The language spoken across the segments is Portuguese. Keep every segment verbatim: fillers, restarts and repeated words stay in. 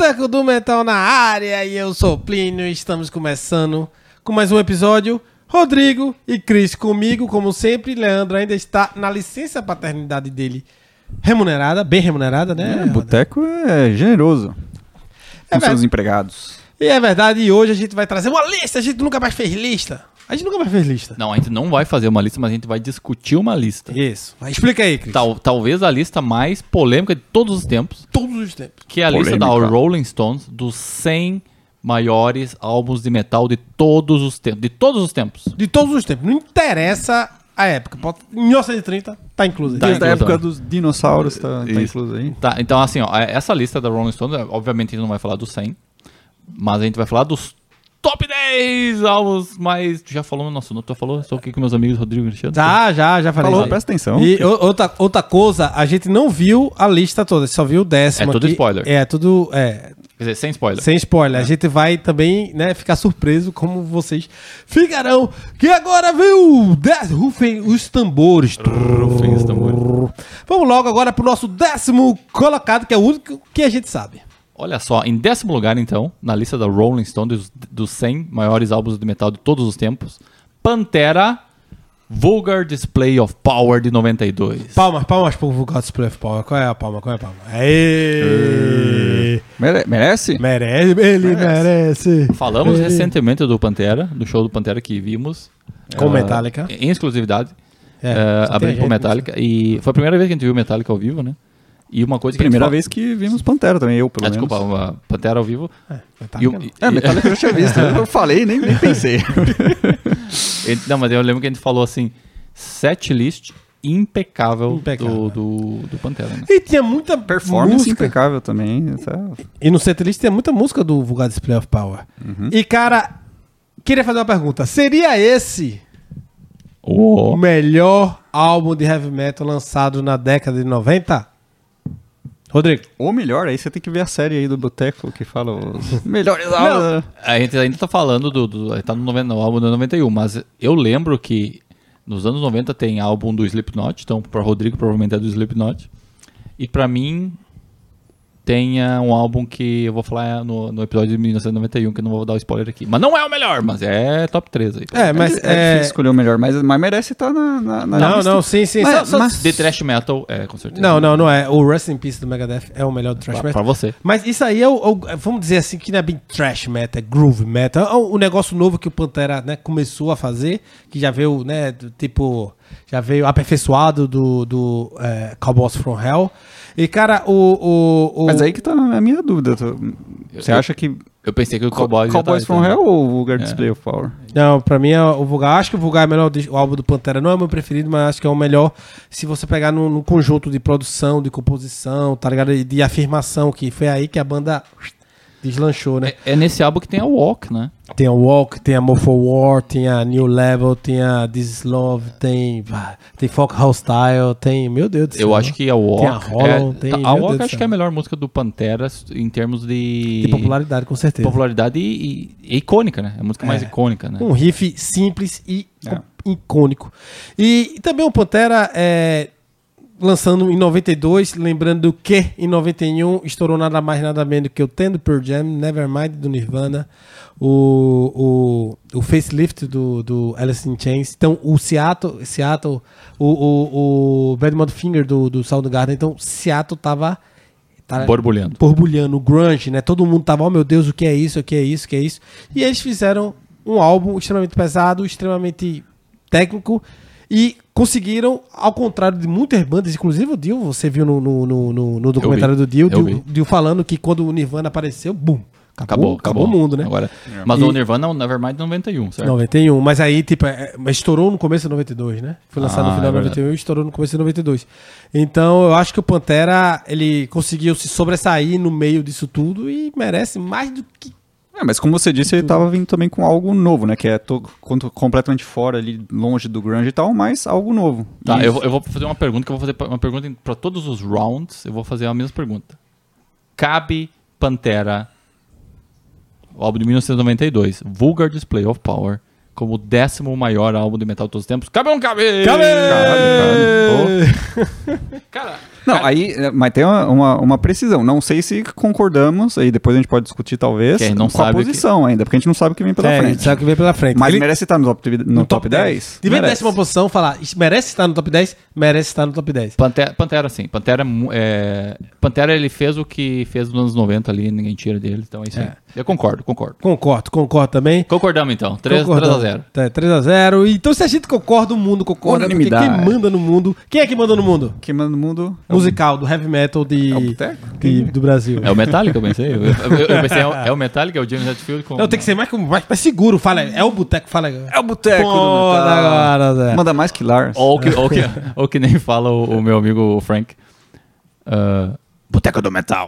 Boteco do Metal na área e eu sou Plínio e estamos começando com mais um episódio. Rodrigo e Cris comigo, como sempre. Leandro ainda está na licença paternidade dele remunerada, bem remunerada, né? É, Boteco é generoso com é seus empregados. E é verdade, e hoje a gente vai trazer uma lista. A gente nunca mais fez lista. A gente nunca mais fez lista. Não, a gente não vai fazer uma lista, mas a gente vai discutir uma lista. Isso. Explica aí, Cris. Tal, talvez a lista mais polêmica de todos os tempos. Todos os tempos. Que é a Polêmica. lista da Rolling Stones dos cem maiores álbuns de metal de todos os tempos. De todos os tempos. De todos os tempos. Não interessa a época. Pode... Em mil novecentos e trinta, tá incluso aí. Tá Desde a incluso, época ó. dos dinossauros tá, tá Isso. incluso aí. Tá, então assim, ó, essa lista da Rolling Stones, obviamente a gente não vai falar dos cem, mas a gente vai falar dos top dez álbuns mais... Tu já falou no nosso... Tu falou só o que com meus amigos Rodrigo e Cristiano? Já, já, já falei. Falou, isso aí. presta atenção. E o- outra, outra coisa, a gente não viu a lista toda, só viu o décimo. É tudo aqui. spoiler. É, tudo. É, Quer dizer, sem spoiler. sem spoiler. A gente vai também, né, ficar surpreso como vocês ficarão. Que agora vem o décimo. Rufem os tambores. Rufem os tambores. Vamos logo agora pro nosso décimo colocado, que é o único que a gente sabe. Olha só, em décimo lugar, então, na lista da Rolling Stone, dos, dos cem maiores álbuns de metal de todos os tempos, Pantera, Vulgar Display of Power de noventa e dois. Palmas, palmas pro Vulgar Display of Power. Qual é a palma? Qual é a palma? Aê! Mere- merece? Merece, ele merece. Falamos Ei. recentemente do Pantera, do show do Pantera que vimos. Com eh, Metallica. Em exclusividade. É, eh, só tem abrindo gente pro Metallica. E foi a primeira vez que a gente viu Metallica ao vivo, né? E uma coisa que Primeira a gente vez que vimos Pantera também, eu pelo Ah, menos. desculpa, uma Pantera ao vivo. É, E, Metallica o- não. e- É, Metallica eu já tinha visto. Eu falei, nem, nem pensei. e- não, mas eu lembro que a gente falou assim, set list impecável, Impecável. Do, do, do Pantera, né? E tinha muita Performance música. impecável também. Tá? E no setlist tem muita música do Vulgar Display of Power. E, cara, queria fazer uma pergunta. Seria esse o Oh. melhor álbum de heavy metal lançado na década de noventa? Rodrigo. Ou melhor, aí você tem que ver a série aí do Boteco que fala os melhores álbuns. A gente ainda tá falando do, do tá no, noventa, no álbum do noventa e um, mas eu lembro que nos anos noventa tem álbum do Slipknot, então para Rodrigo provavelmente é do Slipknot. E pra mim tem uh, um álbum que eu vou falar no, no episódio de mil novecentos e noventa e um, que eu não vou dar o spoiler aqui. Mas não é o melhor, mas é top três aí. É, mas... É, é é- difícil escolher o melhor, mas, mas merece estar na, na, na Não, lista. não, sim, sim. Mas- só- só- mas- De thrash metal, é, com certeza. Não, não, não é. O Rust in Peace do Megadeth é o melhor do thrash Pra, metal. pra você. Mas isso aí é o, o- vamos dizer assim, que não é bem thrash metal, é groove metal. É o, o negócio novo que o Pantera, né, começou a fazer, que já veio, né, do, tipo, já veio aperfeiçoado do, do é, Cowboys from Hell. E, cara, o... o, o Mas aí que tá a minha dúvida. Tô- Você Eu- acha que Eu pensei que o Cowboys já Cowboys tá, from então. Hell ou Vulgar É. Display of Power? Não, pra mim é o Vulgar. Acho que o Vulgar é o melhor, dis- o álbum do Pantera. Não é o meu preferido, mas acho que é o melhor se você pegar no, no conjunto de produção, de composição, tá ligado? E de afirmação, que foi aí que a banda deslanchou, né? É, é nesse álbum que tem a Walk, né? Tem a Walk, tem a More for War, tem a New Level, tem a This Is Love, tem, ah, tem Folk House Style, tem... Meu Deus do céu. Eu acho que a Walk. Tem a Hollow, é, tem- a meu Walk Deus do acho céu. que é a melhor música do Pantera em termos de. De popularidade, com certeza. popularidade e, e- e icônica, né? É a música mais É. icônica, né? Um riff simples e É. icônico. E, e também o Pantera é, lançando em noventa e dois, lembrando que em noventa e um estourou nada mais nada menos que o Tendo Pearl Jam, Nevermind do Nirvana, o, o, o Facelift do, do Alice in Chains, então o Seattle, Seattle o, o, o Bad Motherfinger do, do Soundgarden, então Seattle tava... tá- Borbulhando. borbulhando, o grunge, né? Todo mundo tava, oh meu Deus, o que é isso, o que é isso, o que é isso. E eles fizeram um álbum extremamente pesado, extremamente técnico e conseguiram, ao contrário de muitas bandas, inclusive o Dio, você viu no, no, no, no- no documentário vi, do Dio, eu Dio, vi. Dio falando que quando o Nirvana apareceu, bum, acabou, Acabou, acabou, o mundo, né? Agora, mas E- o Nirvana é o Nevermind noventa e um, certo? noventa e um, mas aí, tipo, é, mas estourou no começo de noventa e dois, né? Foi lançado Ah, no final é de noventa e um e estourou no começo de noventa e dois. Então, eu acho que o Pantera, ele conseguiu se sobressair no meio disso tudo e merece mais do que... É, mas como você disse, ele tava vindo também com algo novo, né? Que é to- conto- completamente fora ali, longe do grunge e tal, mas algo novo. Tá, E- eu, vou- eu vou fazer uma pergunta, que eu vou fazer pra- uma pergunta em- pra todos os rounds, eu vou fazer a mesma pergunta. Cabe Pantera, o álbum de mil novecentos e noventa e dois, Vulgar Display of Power, como o décimo maior álbum de metal de todos os tempos. Cabe ou não cabe? Cabe! Cara, Não, cara, aí, é, mas tem uma, uma, uma precisão. Não sei se concordamos, aí depois a gente pode discutir talvez Que a gente não com a sabe o posição ainda, porque a gente não sabe o que vem pela É, frente. sabe o que vem pela frente. Mas Ele- merece estar no top, no top dez? De vem Merece. décima posição, falar, "Isso merece estar no top dez? Merece estar no top dez. Pantera, Pantera sim. Pantera, mu- é, Pantera, ele fez o que fez nos anos noventa ali, ninguém tira dele. Então é isso aí. É. Eu concordo, concordo. Concordo, concordo também. Concordamos então. três a Concordamos. zero. É, três a zero. Então, se a gente concorda, o mundo concorda. Porque Unanimidade. quem manda no mundo... Quem é que manda no mundo? Quem manda no mundo é o- Musical, do heavy metal de, É o Boteco? de- do Brasil. É o Metallica, eu pensei. Eu, eu- eu pensei, é o, é o Metallica, é o James Hetfield com... Não, tem que ser mais, mais, mais seguro. Fala, é o boteco, fala. É o Boteco do Pô, Metal. agora, Zé. Manda mais que Lars. Ou que, ou que, ou que nem fala o, o meu amigo Frank. Ah, Boteco do Metal.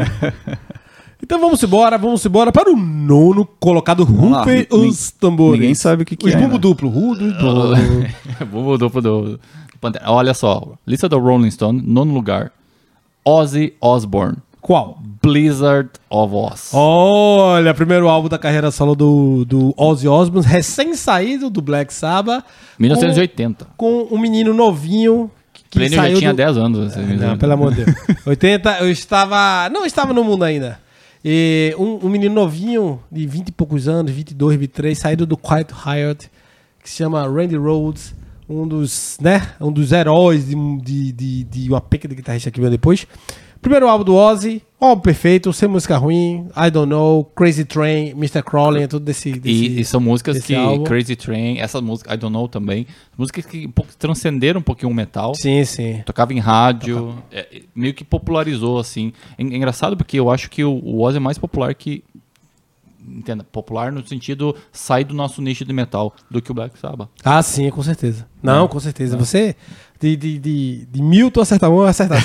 Então vamos embora, vamos embora para o nono colocado. Vamos lá. Rufem Nin- os tambores. ninguém sabe o que que Os é, bumbo né? duplo. Rudo, duplo. Vamos duplo do, do Pantera. Olha só. Lista do Rolling Stone, nono lugar. Ozzy Osbourne. Qual? Blizzard of Oz. Olha, primeiro álbum da carreira solo do, do Ozzy Osbourne, recém-saído do Black Sabbath. mil novecentos e oitenta. Com, com um menino novinho que Plínio já saiu tinha do... dez anos. assim, Não, pelo amor de Deus. oitenta, eu estava... Não estava no mundo ainda. E um, um menino novinho, de vinte e poucos anos, vinte e dois, vinte e três, saído do Quiet Riot, que se chama Randy Rhoads, um dos, né, um dos heróis de, de, de, de uma penca de guitarrista que veio depois. Primeiro álbum do Ozzy, álbum perfeito, sem música ruim, I Don't Know, Crazy Train, mister Crowley, é tudo desse... desse E, e são músicas desse que... álbum. Crazy Train, essa música, I Don't Know também. Músicas que um pouco transcenderam um pouquinho o metal. Sim, sim. Tocava em rádio, é, meio que popularizou, assim. É, é engraçado porque eu acho que o, o Ozzy é mais popular que... Entenda, popular no sentido sai do nosso nicho de metal do que o Black Sabbath. Ah, sim, com certeza. Não, com certeza. Você, de, de, de, de mil, tu acerta um, eu acertar.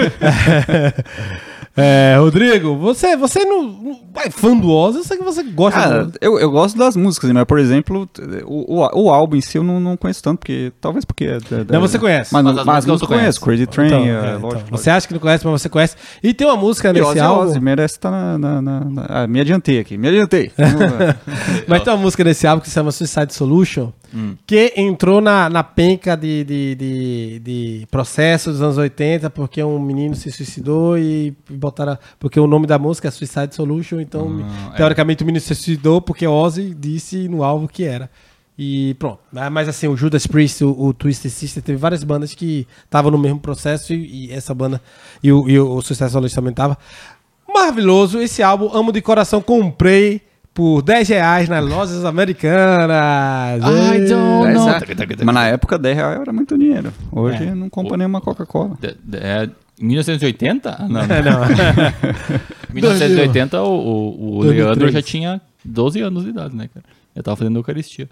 É, Rodrigo, você, você não, não é fã do Ozzy, eu sei que você gosta Cara, do eu, eu gosto das músicas, mas, por exemplo, o, o, o álbum em si eu não, não conheço tanto, porque talvez porque... É, é, Não, você conhece. Mas, Mas mas, as mas músicas eu tu conhece. conheço, Crazy Train, Então, é, é, lógico, então, lógico. você acha que não conhece, mas você conhece. E tem uma música E nesse Ozzy, álbum. Ozzy merece estar na... na, na, na- ah, me adiantei aqui, me adiantei. Mas tem uma música nesse álbum que se chama Suicide Solution, que entrou na, na penca de, de, de, de processo dos anos oitenta, porque um menino se suicidou e botaram. Porque o nome da música é Suicide Solution, então, Ah, teoricamente, o menino se suicidou porque Ozzy disse no álbum que era. E pronto. Mas assim, o Judas Priest, o, o Twisted Sister, teve várias bandas que estavam no mesmo processo e, e essa banda. E o, e o Suicide Solution também tava. Maravilhoso. Esse álbum, amo de coração, comprei por dez reais nas lojas americanas. I don't É, know. exato. Mas na época dez reais era muito dinheiro. Hoje É. não compra nenhuma Coca-Cola. De- de- é, em mil novecentos e oitenta? Não. É, não. Em mil novecentos e oitenta o, o, o dois mil e Leandro três. já tinha doze anos de idade, né, cara? Eu tava fazendo Eucaristia.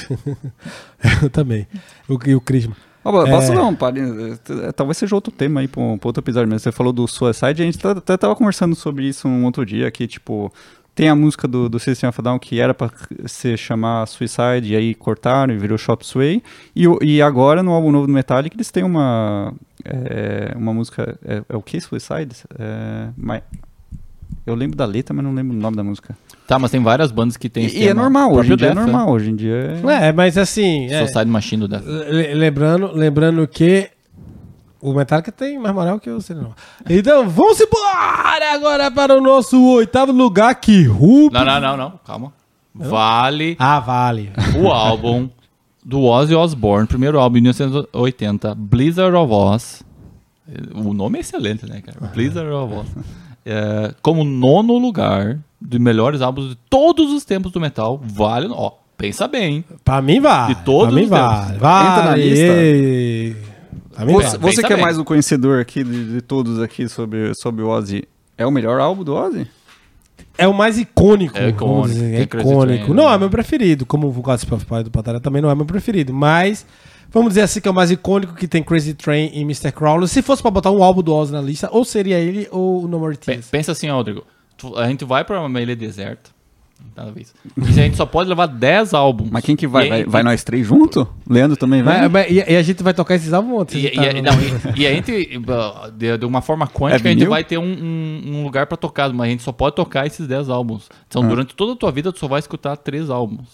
Eu também. O, e o Crisma. Ó, posso É. não, pare- eh, talvez seja outro tema aí pra um, pra outro episódio mesmo. Você falou do Suicide, a gente tá- até tava conversando sobre isso um outro dia, que tipo, tem a música do, do System of a Down que era pra se chamar Suicide, e aí cortaram e virou Chop Suey, e, o- e agora no álbum novo do Metallica eles têm uma, é, uma música, é, é o que Suicide? É, mas, eu lembro da letra, mas não lembro o nome da música. Tá, mas tem várias bandas que tem esse E, e é tema. normal, O hoje em próprio dia é Death, normal, hoje em dia é... É, mas assim. é, Suicide Machine do Death. le- lembrando, lembrando que o Metallica tem mais moral que o Cinema. Então, vamos embora agora para o nosso oitavo lugar, que Ruby. Não, não, não, não. Calma. Vale Ah, vale. o álbum do Ozzy Osbourne, primeiro álbum de mil novecentos e oitenta, Blizzard of Oz. O nome é excelente, né, cara? Blizzard of Oz. É, como nono lugar de melhores álbuns de todos os tempos do metal. Vale, ó, pensa bem. Pra mim vale. De todos pra mim os vale. tempos. Vale. Entra na lista. Ei. Pra mim Você, vale. você Pensa que é bem. mais o conhecedor aqui de, de todos aqui sobre, sobre o Ozzy, é o melhor álbum do Ozzy? É o mais icônico. É icônico, vamos dizer, é tem Crazy icônico. Train, Não né? é meu preferido, como o Gospel of Power do Pantera também não é meu preferido, mas vamos dizer assim que é o mais icônico, que tem Crazy Train e mister Crowley. Se fosse pra botar um álbum do Ozzy na lista, ou seria ele ou o No More Pe- Tears. Pensa assim, ó, Rodrigo. Tu- A gente vai pra uma ilha deserta. Nada a ver isso. E a gente só pode levar dez álbuns. Mas quem que vai? E- Vai, e- vai nós três junto? Leandro também vai? Mas- mas- e, e a gente vai tocar esses álbuns ontem. E, e, não, e, e a gente, uh, de, de uma forma quântica, É a gente vinil? vai ter um, um- um lugar pra tocar, mas a gente só pode tocar esses dez álbuns. Então, durante toda a tua vida, tu só vai escutar três álbuns.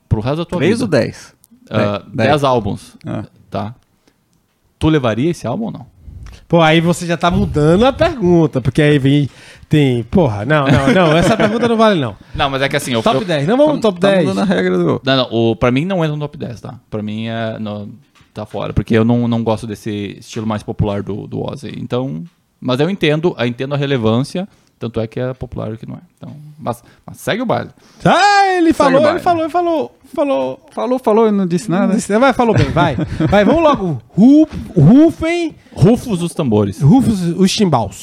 pro resto da tua três vida. ou dez? Uh, dez. dez álbuns, Ah. tá? Tu levaria esse álbum ou não? Pô, aí você já tá mudando a pergunta, porque aí vem, tem, porra, não, não, não, essa pergunta não vale não. Não, mas é que assim... Eu, Top eu, dez, não vamos no top Tá dez. mudando a regra do... Não, não, o, pra mim não entra no top dez, tá? Pra mim é, não, tá fora, porque eu não, não gosto desse estilo mais popular do, do Ozzy. Então, mas eu entendo, eu entendo a relevância, tanto é que é popular e que não é. Então, mas, mas segue o baile. Ah, ele falou, o ele baile. falou, ele falou, falou. Falou, falou e não disse nada. Disse- Vai, falou bem, vai. Vai, vamos logo. Ru- Rufem, Rufus os tambores. Rufus os timbaus.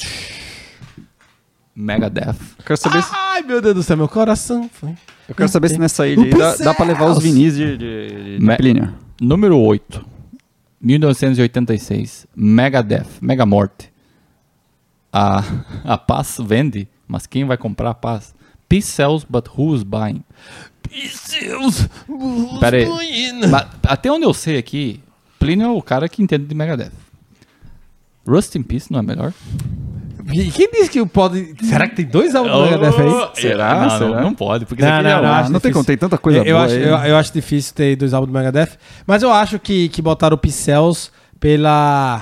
Megadeth. Eu quero saber, se, Ai, meu Deus do céu, meu coração foi. eu quero saber se nessa ilha aí dá, dá pra levar os vinis de, de, de Me- Plínio. Número oito. mil novecentos e oitenta e seis. Megadeth. Megamorte. A, a paz vende, mas quem vai comprar a paz? Peace sells, but who's buying? Deus, Pera aí. Mas, até onde eu sei aqui, Plínio é o cara que entende de Megadeth. Rust in Peace não é melhor? E quem disse que pode... Será que tem dois álbuns do Megadeth aí? Será? Não, não, Será? não pode, porque Não, isso aqui não, é não, um- acho não tem difícil. como, tem tanta coisa eu, eu boa acho, aí. eu, eu acho difícil ter dois álbuns do Megadeth, mas eu acho que, que botaram o Pixels pela...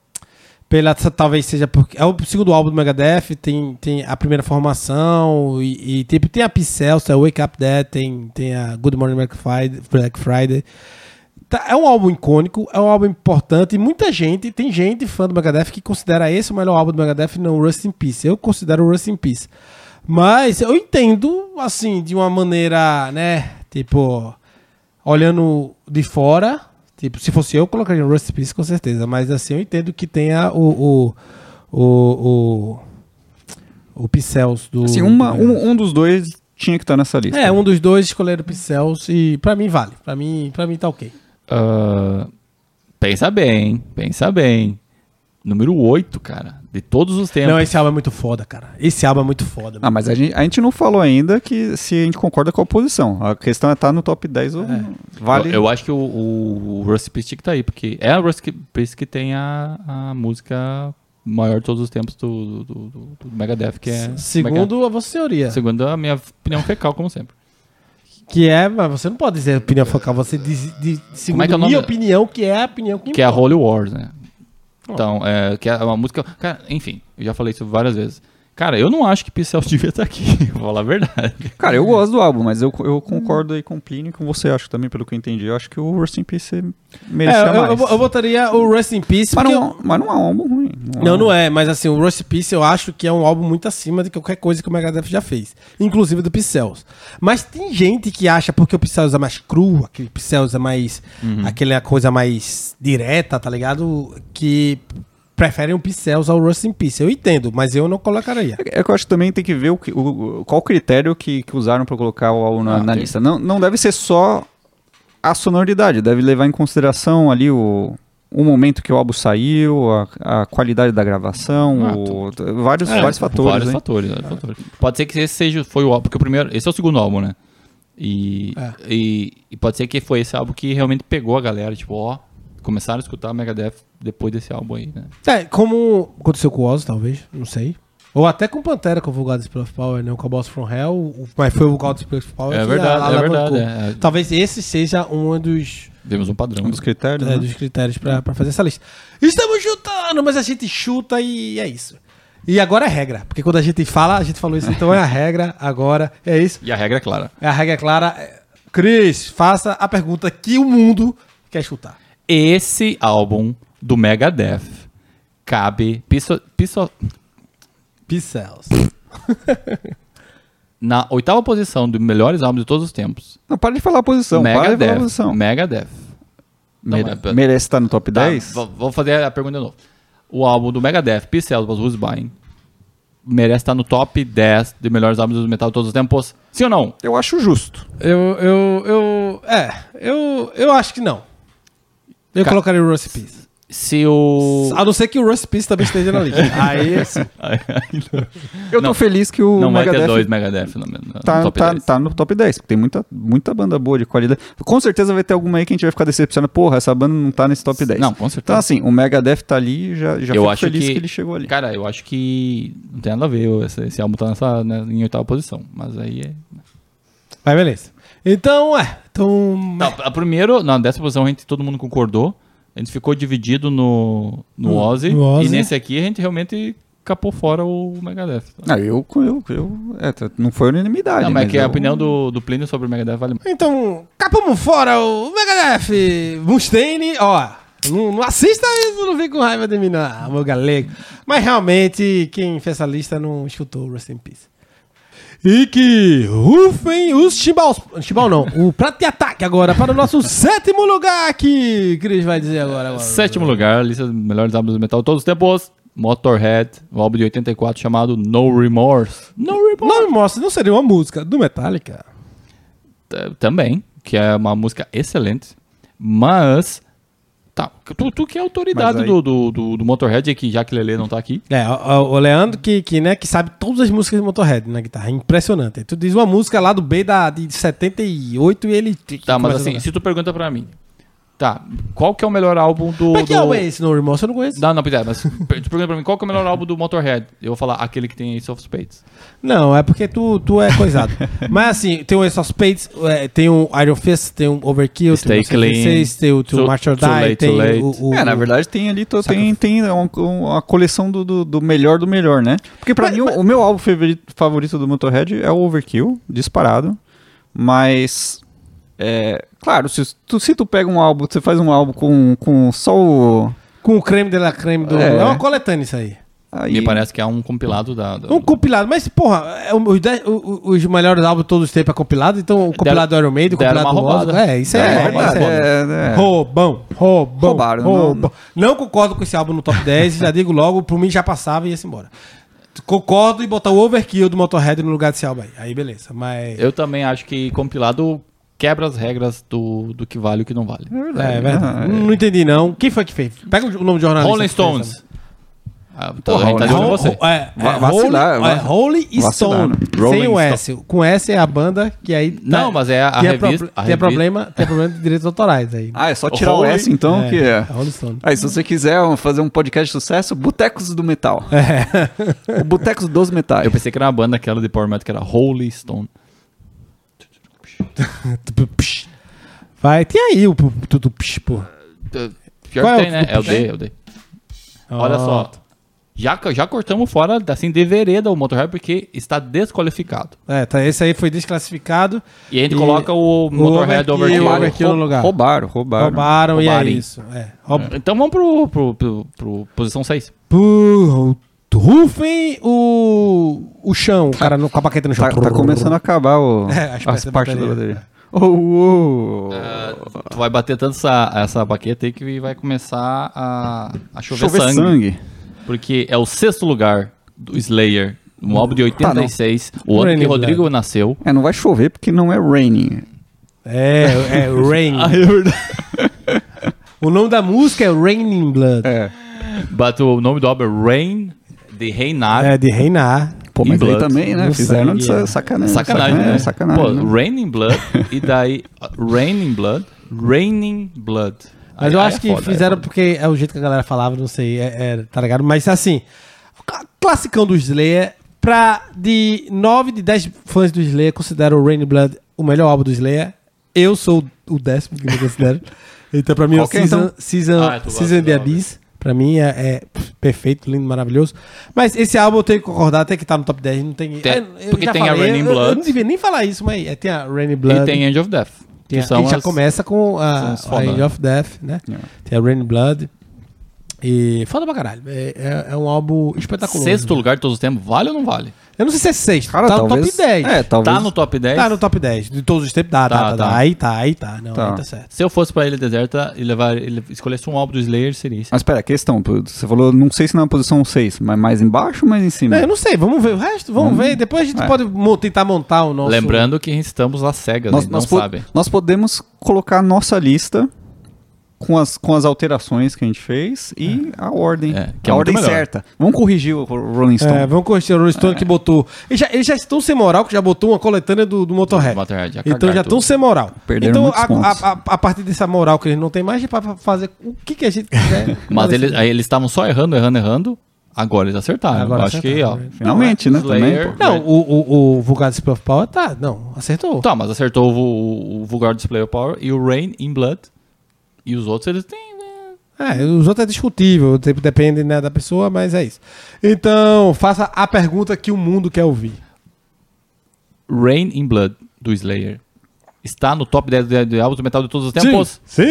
pela talvez seja porque é o segundo álbum do Megadeth, tem, tem a primeira formação e, e tipo, tem a Pixels, tem a Wake Up Dead, tem, tem a Good Morning Black Friday, Black Friday. Tá, é um álbum icônico, é um álbum importante e muita gente, tem gente fã do Megadeth que considera esse o melhor álbum do Megadeth, não o Rust in Peace. Eu considero o Rust in Peace. Mas eu entendo, assim, de uma maneira, né, tipo, olhando de fora, tipo, se fosse eu, eu colocaria o Rust in Peace com certeza, mas assim, eu entendo que tenha o o o, o, o Pixels do... Assim, do uma, Megadeth. um, um dos dois tinha que estar nessa lista. É, um dos dois escolheram o Pixels e pra mim vale, pra mim, pra mim tá ok. Ah, pensa bem, pensa bem. Número oito, cara, de todos os tempos. Não, esse álbum é muito foda, cara. Esse álbum é muito foda. Ah, mas a gente, a gente não falou ainda que se a gente concorda com a posição. A questão é estar no top dez ou É. vale. Eu, eu acho que o, o, o Rusty Peace tá aí, porque é o Rusty Peace que tem a, a música maior de todos os tempos do, do, do, do Megadeth, que é... Segundo a vossa teoria. Segundo a minha opinião fecal, como sempre. Que é, mas você não pode dizer opinião focal, você diz, de, segundo é que é o minha nome? opinião, que é a opinião que Que é a importa. Holy Wars, né? Então, é, que é uma música... Cara, enfim, eu já falei isso várias vezes. Cara, eu não acho que Pixels devia estar aqui, vou falar a verdade. Cara, eu gosto do álbum, mas eu, eu concordo aí com o Plínio e com você, acho também, pelo que eu entendi. Eu acho que o Rust in Peace É, merecia eu, mais. eu, eu botaria o Rust in Peace. mas, porque não, eu- mas não é um álbum ruim. Não, não é, mas assim, o Rust in Peace eu acho que é um álbum muito acima de qualquer coisa que o Megadeth já fez. Inclusive do Pixels. Mas tem gente que acha, porque o Pixels é mais cru, aquele Pixels é mais... aquela coisa mais direta, tá ligado? Que preferem o Pixels ao Rust in Peace. Eu entendo, mas eu não colocaria. É que eu acho que também tem que ver o, que- o- o- qual o critério que, que usaram pra colocar o álbum na, Ah, na tem- lista. Não, não deve ser só a sonoridade, deve levar em consideração ali o, o momento que o álbum saiu, a, a qualidade da gravação, Ah, o- vários, É, vários fatores. Vários hein? fatores, vários fatores. Pode ser que esse seja, foi o álbum, porque o primeiro, esse é o segundo álbum, né? E, É. e, e pode ser que foi esse álbum que realmente pegou a galera, tipo, ó, começaram a escutar Megadeth depois desse álbum aí, né? É, como aconteceu com o Oz, talvez, não sei. Ou até com Pantera, com o Vulgar Display of Power, né? O Cowboys from Hell, o- mas foi o Vulgar Display of Power É que verdade, é alavancou. verdade. É, Talvez esse seja um dos, vemos um padrão. Um dos critérios. é, né? dos critérios pra, pra fazer essa lista. Estamos chutando, mas a gente chuta e é isso. E agora é regra, porque quando a gente fala, a gente falou isso, então é a regra, agora é isso. E a regra é clara. É a regra clara. Cris, faça a pergunta que o mundo quer chutar. Esse álbum do Megadeth cabe piso, piso, Pixels. na oitava posição dos melhores álbuns de todos os tempos. Não, para de falar a posição. Para de falar a Megadeth. posição. Megadeth. Não, Mere- mas- merece estar no top Tá, dez? vou- vou fazer a pergunta de novo. O álbum do Megadeth, Peace Sells, But Who's Buying, merece estar no top dez de melhores álbuns do metal de todos os tempos? Sim ou não? Eu acho justo. Eu, eu, eu, é, eu, eu acho que não. Eu Ca- colocaria o Rust Peace. Se o... A não ser que o Rust Peace também esteja na lista. Aí, sim. Eu tô Não, feliz que o não vai ter Megadeth dois Megadeth no, no tá, top tá, dez. tá no top dez. Tem muita, muita banda boa de qualidade. Com certeza vai ter alguma aí que a gente vai ficar decepcionado. Porra, essa banda não tá nesse top dez. Não, com Então, certeza. assim, o Megadeth tá ali e já, já Eu fico acho feliz que... que- ele chegou ali. Cara, eu acho que não tem nada a ver esse, esse álbum tá nessa, né, em oitava posição. Mas aí é... Mas beleza. Então, é. Então. Não, a primeiro, na décima posição, a gente, todo mundo concordou. A gente ficou dividido no, no, No- Ozzy, no Ozzy. E nesse aqui a gente realmente capou fora o Megadeth. Ah, eu, eu, eu é, tá- não foi unanimidade. Não, mas é que a eu- opinião do, do Plínio sobre o Megadeth vale mais. Então, capamos fora o Megadeth, Mustaine, ó. Não, não assista isso, não fica com raiva de mim, não, meu galego. Mas realmente, quem fez essa lista não escutou Rest in Peace. E que rufem os chimbaus. Chimbal não, o prato de ataque agora para o nosso sétimo lugar que Cris vai dizer agora. agora. Sétimo lugar, lista dos melhores álbuns do metal de todos os tempos. Motorhead, o álbum de oitenta e quatro chamado No Remorse. No Remorse. Não me mostra, não seria uma música do Metallica? T- Também, que é uma música excelente. Mas, tá, tu, tu que é a autoridade Mas aí- do, do, do, do Motorhead, que já que Lelê não tá aqui. É, o, o Leandro que, que, né, que sabe todas as músicas do Motorhead na guitarra. É impressionante. Aí tu diz uma música lá do B da, de setenta e oito e ele... Tá, mas começa a assim, tocar. se tu pergunta pra mim, tá, qual que é o melhor álbum do... Mas que do... álbum é esse, No Remorse? Eu não conheço. Não, não, pera, mas per- tu pergunta pra mim, qual que é o melhor álbum do Motorhead? Eu vou falar aquele que tem Ace of Spades. Não, é porque tu, tu é coisado. Mas assim, tem o Ace of Spades, é, tem o Iron Fist, tem o Overkill, Stay tem o Clean, seis, tem o, tem o Too- March or Too Die, Late, tem Too Late. o, o... É, na verdade tem ali, to- Saca- tem, tem uma, uma coleção do, do, do melhor do melhor, né? Porque pra Mas- mim o- mas- o meu álbum favorito, favorito do Motorhead é o Overkill, disparado. Mas, é, claro, se tu, se tu pega um álbum, você faz um álbum com, com só o... Com o creme de la creme do... É, É. uma coletânea isso aí. Aí, Me parece que é um compilado da... da- Um compilado, mas porra, é o- os, dez- o- o- os melhores álbuns de todos os tempos é compilado, então o compilado do Iron Maiden, o deram compilado do uma Ozzy, roubada. é, isso É, é, é, isso é, é, é. Roubão, roubão. Roubaram, roubão. Não, concordo com esse álbum no top dez, já digo logo, por mim já passava e ia-se embora. Concordo em botar o Overkill do Motorhead no lugar desse álbum aí. Aí beleza, mas... Eu também acho que compilado quebra as regras do, do que vale e o que não vale. É, é verdade. Não, não entendi não. Quem foi que fez? Pega o nome de jornalista. Rolling que fez Stones. Ah, tá, Porra, a gente tá de olho em Ro- você. ro- É, Va- é, vacilar, Rolling, é, va- Rolling vacilar, Stone. né? Sem Rolling o S. Com S é a banda que aí... Não, mas é a tem revista- proble- a tem, revista- problema, tem problema de direitos autorais aí. Ah, é só tirar o Rolling- S então, é, que é... a Rolling Stone. Aí, se você quiser fazer um podcast de sucesso, Botecos do Metal. O Botecos dos Metais. Eu pensei que era uma banda aquela de Power Metal que era Holy Stone. Vai, tem aí o pu- tudo psh, pô. Pior Qual que é tem, o- né? É o D, é o D. Olha só. Já, já cortamos fora, assim, de vereda o Motorhead porque está desqualificado. É, tá, esse aí foi desclassificado. E a gente E coloca o Motorhead Overkill, Overkill. o Overkill no lugar. Roubaram, roubaram. Roubaram e é Roubaram. isso. É. Roub... Então vamos pro, pro, pro, pro posição seis. Pu- Rufem o, o chão, o cara no, com a baqueta no chão. Tá, tá começando a acabar o, É, as as peças partes da da bateria. bateria. Oh, oh. Tu vai bater tanto essa, essa baqueta aí que vai começar a, a chover, Chover sangue, sangue. Porque é o sexto lugar do Slayer, no álbum de oitenta e seis, o ano Raining que Rodrigo Blood. nasceu. É, não vai chover porque não é raining. É, é Rain. é verdade. O nome da música é Raining Blood. É. But o nome do álbum é Rain, de Reinar. É, de reinar. Pô, In mas aí Blood. também, né? No Fizeram de sangue, sa- é. sacanagem. Sacanagem, né? Sacanagem, Pô, né? Raining Blood, e daí uh, Raining Blood, Raining Blood. Mas Aí- eu aí acho é que foda, fizeram é foda. porque é o jeito que a galera falava, não sei, é, é, tá ligado? Mas assim, cla- classicão do Slayer, pra de nove de dez fãs do Slayer, consideram o Rain Blood o melhor álbum do Slayer. Eu sou o décimo que eu considero. Então pra mim é o Qual que é, Season, então? Season, Ah, tu gosta Season do the álbum. Abyss. Pra mim é, é perfeito, lindo, maravilhoso. Mas esse álbum eu tenho que concordar, até que tá no top dez. Não tem, Tem- é, eu porque já tem a falei, Raining eu- Eu, Blood. não devia nem falar isso, mas é, tem a Rain Blood. E tem End of Death. Que Tem a, são e já as- começa com são a, os a foda, End né? of Death, né? Yeah. Tem a Rain Blood. E foda pra caralho. É, é, é um álbum espetacular. Sexto lugar de todos os tempos, vale ou não vale? Eu não sei se é sexto. Cara, tá talvez... no top dez. É, talvez... Tá no top dez? Tá no top dez. De todos os tempos. Dá, Tá, tá, tá, tá. tá. Aí tá, aí tá. Não, Tá. aí tá certo. Se eu fosse pra Ilha Deserta e levar, ele escolhesse um álbum do Slayer, seria isso. Mas pera, questão. Você falou, não sei se na posição seis, mas mais embaixo ou mais em cima? É, eu não sei, vamos ver o resto, vamos Hum. ver. Depois a gente É. pode mo- tentar montar o nosso. Lembrando que estamos às cegas, nós, nós, nós, não po- sabem. nós podemos colocar a nossa lista com as, com as alterações que a gente fez e a ordem. É, que é a muito ordem melhor. certa. Vamos corrigir o Rolling Stone. É, vamos corrigir o Rolling Stone que botou. Eles já, eles já estão sem moral, que já botou uma coletânea do, do Motorhead. Do Motorhead, já Então cagaram já estão tudo. sem moral. Perderam então, muitos a, pontos. a, a, a partir dessa moral que eles não têm mais, é pra fazer o que, que a gente quiser. Mas eles, aí eles estavam só errando, errando, errando. Agora eles acertaram. Agora Eu acho que, ó. acertaram, Finalmente, né? Slayer- Também, pô. Não, o, o, o Vulgar Display of Power tá. Não, acertou. Tá, mas acertou o, o Vulgar Display of Power e o Rain in Blood. E os outros eles têm. É, os outros é discutível, tipo, depende, né, da pessoa, mas é isso. Então, faça a pergunta que o mundo quer ouvir. Rain in Blood, do Slayer, está no top dez de, de álbuns do metal de todos os tempos? Sim!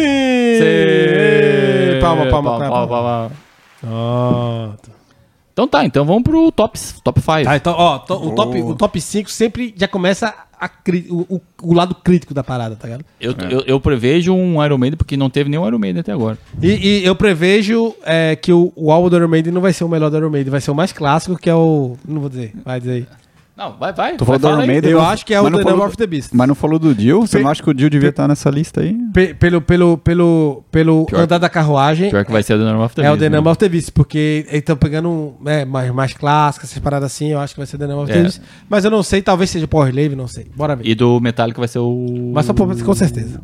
Sim! Palma, palma, palma, palma. palma. Pronto. Então tá, então vamos pro top cinco. Top cinco. Tá, então, ó, to- o, top, o top cinco sempre já começa a cri- o, o, o lado crítico da parada, tá ligado? Eu, eu, eu prevejo um Iron Maiden, porque não teve nenhum Iron Maiden até agora. E, e eu prevejo é, que o, o álbum do Iron Maiden não vai ser o melhor do Iron Maiden, vai ser o mais clássico, que é o... Não vou dizer, vai dizer aí. Não, vai, vai. Tu vai falou do fala Iron aí. Maiden, Eu não- acho que é o mas não The falou Number do- of the Beast. Mas não falou do Dio? Você Pe- não acha que o Dio devia estar nessa lista aí? Pe- pelo pelo, pelo, pelo Pior- andar da carruagem, Pior que vai ser o The Number of the é o Beast, The né? Number of the Beast, porque eles estão pegando é, mais, mais clássicas, essas paradas assim, eu acho que vai ser The Number of the É. Beast. Mas eu não sei, talvez seja Power Slave, não sei. Bora ver. E do Metallica vai ser o... Mas só por- com certeza.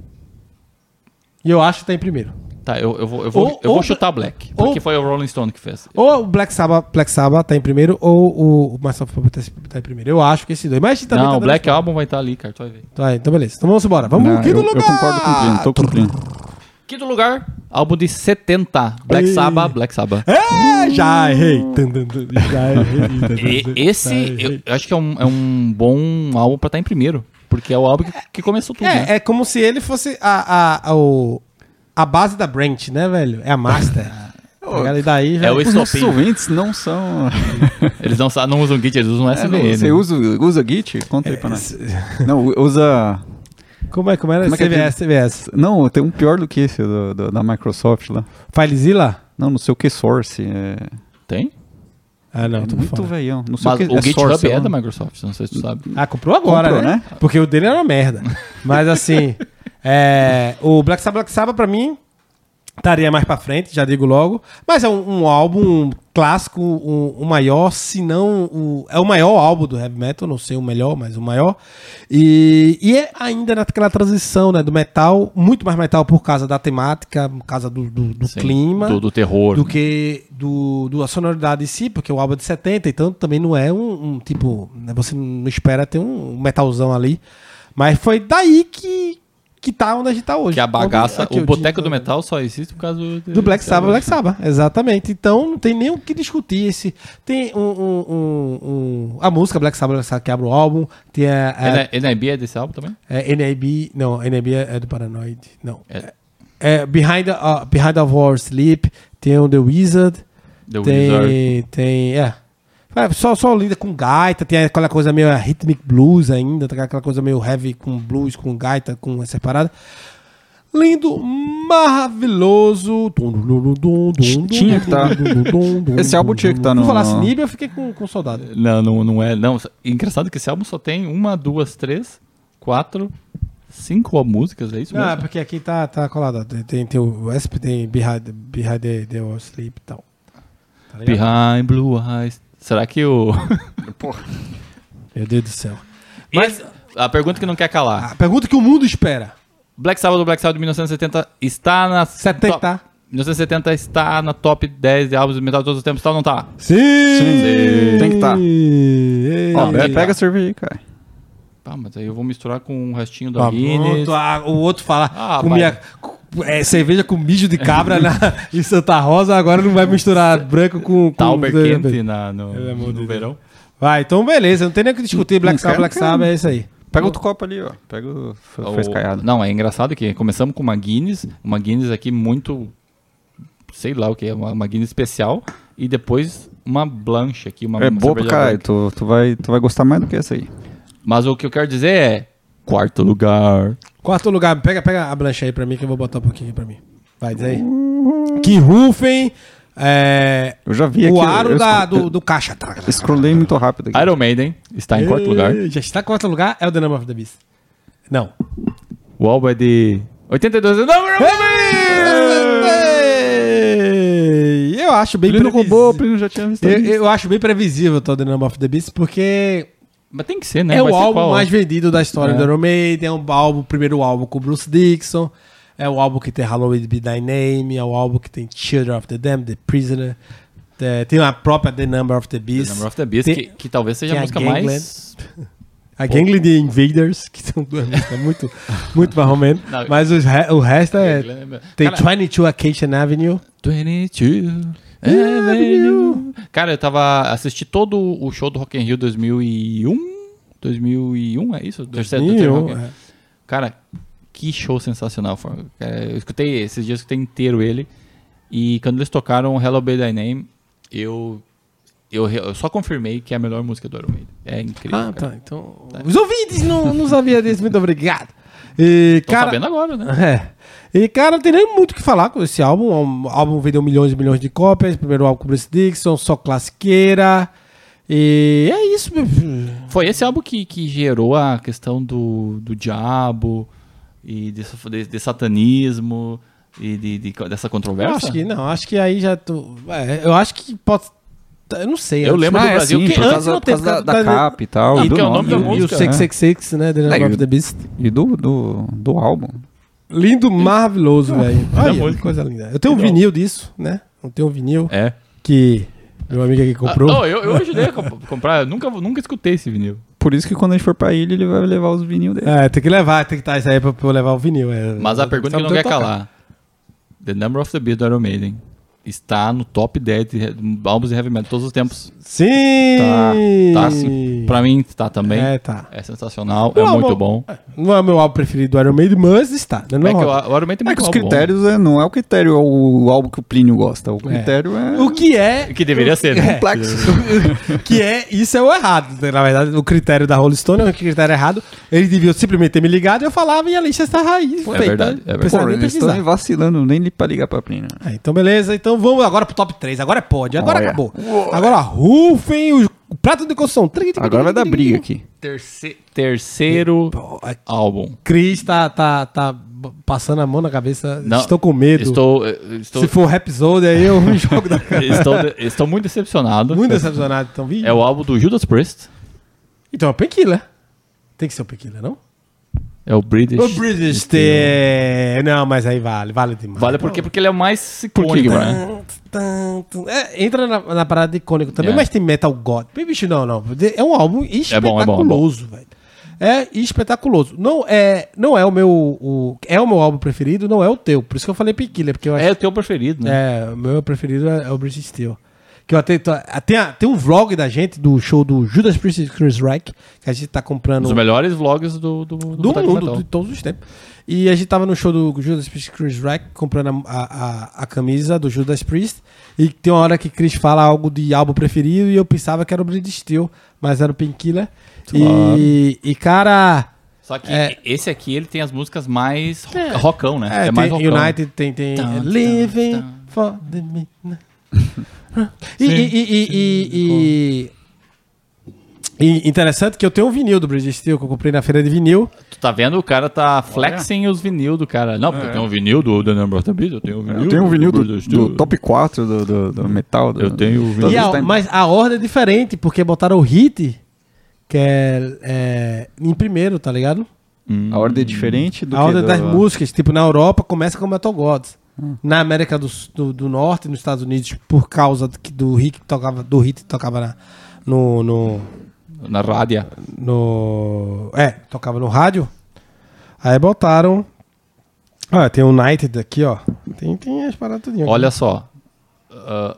E eu acho que tá em primeiro. Tá, eu, eu vou, eu vou, Ou- eu vou ou- chutar Black, ou- porque foi o Rolling Stone que fez. Ou o Black Sabbath, Black Sabbath tá em primeiro, ou o, o Master of Puppets tá em primeiro. Eu acho que esses dois. Mas também Não, tá o dando Black espaço. Album vai estar ali, cara, tu vai ver. Tá, então beleza. Então vamos embora. Vamos Não, pro quinto eu, lugar. eu concordo com o Plínio, tô com o Plínio. Quinto lugar, álbum de setenta, Black Ei. Sabbath, Black Sabbath. É, já errei. Tum, tum, tum, Já errei. E esse, eu, eu acho que é um, é um bom álbum pra estar em primeiro, porque é o álbum que, que começou tudo, né? É, é como se ele fosse a, a, a, o, a base da Brent, né, velho? É a Master. E daí, É o velho. Os nossos estopim. ouvintes não são... Eles não, sa- não usam Git, eles usam É, S não, V N. você usa, usa Git? Conta aí pra nós. Não, usa... Como é, como era? Como é que é C V S, C V S. Não, tem um pior do que esse do, do- da Microsoft lá. FileZilla? Não, não sei o que Source. É, Tem? Ah, não, é tô muito fora. velhão. Não sei Mas o que o é GitHub Source, é lá. da Microsoft, não sei se tu sabe. Ah, comprou agora, Comprou, né? né? Porque o dele era uma merda. Mas assim, é, o Black Sabbath, Black Sabbath pra mim estaria mais pra frente, já digo logo. Mas é um, um álbum clássico, o um, um maior, se não... O, é o maior álbum do heavy metal, não sei o melhor, mas o maior. E, e é ainda naquela transição, né, do metal, muito mais metal por causa da temática, por causa do, do, do Sim, clima. Do, do terror. Do né? que do, do a sonoridade em si, porque o álbum é de setenta, então também não é um, um tipo, né, você não espera ter um metalzão ali, mas foi daí que que tá onde a gente tá hoje. Que a bagaça, Aqui, o boteco digo- do metal só existe por causa do... do Black Sabbath, Black Sabbath, exatamente. Então não tem nem o que discutir esse. Tem um, um- um- um- a música Black Sabbath, Black Sabbath que abre o álbum, tem a, a N- N I B é desse álbum também? é, N A B, não, N A B é, é do Paranoid, não. É. É, Behind the, uh, Behind the War Sleep, tem o The Wizard. The Wizard. Tem, tem, é. É, Só, só lida com gaita, tem aquela coisa meio rhythmic blues ainda, tem aquela coisa meio heavy com blues, com gaita, com essa parada. Lindo, maravilhoso. Tinha que tá. Esse álbum tinha que tá no- Se falasse Nibia, eu fiquei com, com saudade. Não, não, não é. Não. Engraçado que esse álbum só tem uma, duas, três, quatro, cinco músicas, é isso Ah, mesmo? porque aqui tá, tá colado. Tem, tem, tem o S P, tem Behind, behind the, the War Sleep e tal. Tá ligado? Behind Blue Eyes. Será que o. Meu Deus do céu. Mas a pergunta que não quer calar. A pergunta que o mundo espera. Black Sabbath do Black Sabbath de mil novecentos e setenta está na. setenta. Top, mil novecentos e setenta está na top dez de álbuns de metal de todos os tempos, tal, não tá? Sim! Sim. Tem que tá. Ei, Ó, Não, pega, tem- pega a cerveja aí, cara. Ah, mas aí eu vou misturar com o restinho da Ah, Guinness. pronto, ah, o outro fala, Ah, comia é, cerveja com mijo de cabra na, em Santa Rosa, agora não vai misturar branco com... com Talber quente na, no, Pelo amor no de Deus. verão. Vai, então beleza, não tem nem o que discutir, Black Não Sabbath, quero, Black quero. Sabbath, é isso aí. Pega outro copo ali, ó. Pega o f- O- fez caiado. Não, é engraçado que começamos com uma Guinness, uma Guinness aqui muito, sei lá o que, uma, uma Guinness especial, e depois uma Blanche aqui, uma, É uma boa pra cerveja caralho. branca. Tu, tu, vai, tu vai gostar mais do que essa aí. Mas o que eu quero dizer é, quarto lugar. Quarto lugar, pega, pega a blancha aí pra mim que eu vou botar um pouquinho aqui pra mim. Vai, diz aí. Que rufem é, Eu já vi aqui. o aro eu, da, eu, do, do caixa. eu scrollei muito rápido aqui. Iron Maiden está em quarto lugar. Já está em quarto lugar, é o The Number of the Beast. Não. O álbum é de oitenta e dois. Não, Ei! Eu acho bem Plínio previsível. roubou, o Plínio já tinha visto. Eu, ali. eu acho bem previsível o The Number of the Beast, porque Mas tem que ser, né? é Vai o ser álbum qual? mais vendido da história É. do Iron Maiden, é um álbum, o primeiro álbum com o Bruce Dickinson, é o álbum que tem Halloween Be Thy Name, é o álbum que tem Children of the Damned, The Prisoner. É, tem a própria The Number of the The Beast. Number of the Beast, Tem- que, que talvez seja tem a a música Gangland. mais... A Gangland e Invaders, que são duas músicas muito, muito mais ou menos. Não, Mas os re- o resto é... Tem Cara, vinte e dois Acacia Avenue. vinte e dois Avenue. Cara, eu tava... Assisti todo o show do Rock in Rio dois mil e um? dois mil e um, é isso? Terceiro, terceiro Rock in Rio. é. Cara, que show sensacional. Foi. É, eu escutei, esses dias eu escutei inteiro ele. E quando eles tocaram Hello Be Thy Name, eu, eu, eu só confirmei que é a melhor música do Iron Maiden. É incrível. Ah, cara. tá. Então, os ouvintes não, não sabiam disso. Muito obrigado. E, Tô cara, sabendo agora, né? É. E, cara, não tem nem muito o que falar com esse álbum. O álbum vendeu milhões e milhões de cópias. Primeiro álbum com o Bruce Dickinson, só classiqueira. E é isso, meu filho. Foi esse álbum que, que gerou a questão do, do diabo e de, de, de satanismo e de, de- dessa Eu controvérsia? acho que não, acho que aí já tô. É, eu acho que pode. Eu não sei. Eu acho- lembro Ah, do é Brasil sim, que por antes causa, não por causa teve, da, da mas- capa e tal. Ah, e do que é o nome da E, nome. e o música, seiscentos e é. sessenta e seis, né? The Number É, of e- the Beast. E do, do, do álbum. Lindo, maravilhoso, velho. Olha, música. que coisa linda. Eu tenho um Legal. vinil disso, né? Eu tenho um vinil É. que meu amigo aqui comprou. Ah, oh, eu, eu ajudei a comp- comprar, eu nunca, nunca escutei esse vinil. Por isso que quando a gente for pra ilha, ele vai levar os vinil dele. É, tem que levar, tem que estar isso aí pra, pra eu levar o vinil. É. Mas a pergunta que não quer calar: The Number of the Beast do Iron Maiden está no top dez de he- álbuns de heavy metal de todos os tempos. Sim! Tá, tá sim. Pra mim, tá também. É, É, tá. sensacional, Não, é muito bom. bom. Não é o meu álbum preferido do Iron Maiden, mas está. Né? Não É que roda. o, o Iron Maiden tem É muito que os álbum bom. critérios é, não é o critério, é o álbum que o Plínio gosta. O critério é. O que é... Que deveria ser, né? complexo. que é, isso é o errado. Na verdade, o critério da Rolling Stone é um critério errado. Eles deviam simplesmente ter me ligado e eu falava e a lista está raiz. É verdade, é verdade. Pô, eles estão vacilando, nem li pra ligar pra Plínio. É, então, beleza. Então vamos agora pro top três. Agora pode. Agora Olha. acabou. Agora rufem o, o prato de construção. Agora vai dar briga aqui. Terce- terceiro Pô, a álbum. Cris tá, tá, tá passando a mão na cabeça. Não, Estou com medo. Estou, eh, estou, Se for Rhapsody, aí eu me jogo da cara. estou, estou muito decepcionado. Muito decepcionado. Então, vi. É o álbum do Judas Priest. Então é o Painkiller. Tem que ser o Painkiller, não? É o British. O British Steel. Não, mas aí vale. Vale demais. Vale por quê? Porque ele é o mais Por que, icônico, Brian? né? Tum, tum, tum. É, entra na, na parada de icônico também, É. mas tem Metal God. Bicho, não, não. É um álbum bom, é bom, é bom. espetaculoso, velho. É espetaculoso. Não é, não é o meu. O, é o meu álbum preferido, não é o teu. Por isso que eu falei Painkiller, porque eu acho É o teu preferido, né? É, o meu preferido é, é o British Steel. Que eu até, tô- tem, a- tem um vlog da gente do show do Judas Priest e Chris Reich, que a gente tá comprando Um dos melhores vlogs do, do, do, do Boteco mundo, Metal. de todos os tempos. E a gente tava no show do Judas Priest e Chris Reich, comprando a, a, a- a camisa do Judas Priest. E tem uma hora que Chris fala algo de álbum preferido e eu pensava que era o British Steel, mas era o Painkiller. E, e, cara... Só que É. esse aqui, ele tem as músicas mais ro- É. rockão, né? É, É, mais tem rockão. United, tem, tem Tum, Living tum, tum. for the Midnight. e, Sim, e, e, e, e- e interessante que eu tenho um vinil do British Steel que eu comprei na feira de vinil. Tu tá vendo? O cara tá flexing os vinil do cara. Não, porque eu tenho um vinil do The Number of the Beast, eu tenho um vinil, Eu tenho um vinil do, British do Steel. top quatro do, do, do metal. Do, Eu tenho o vinil. E a- Tá- mas a ordem é diferente, porque botaram o Hit, que é, é, em primeiro, tá ligado? Hum. A ordem é diferente do A que ordem do- das músicas, tipo, na Europa começa com Metal Gods. Na América do, do, do Norte, nos Estados Unidos, por causa do, que- do Hit que tocava, do Hit que tocava na- no, no, Na rádio. no. É, tocava no rádio. Aí botaram. Ah, tem o United aqui, ó. Tem, tem as paradas tudinho aqui. Olha só. Ah,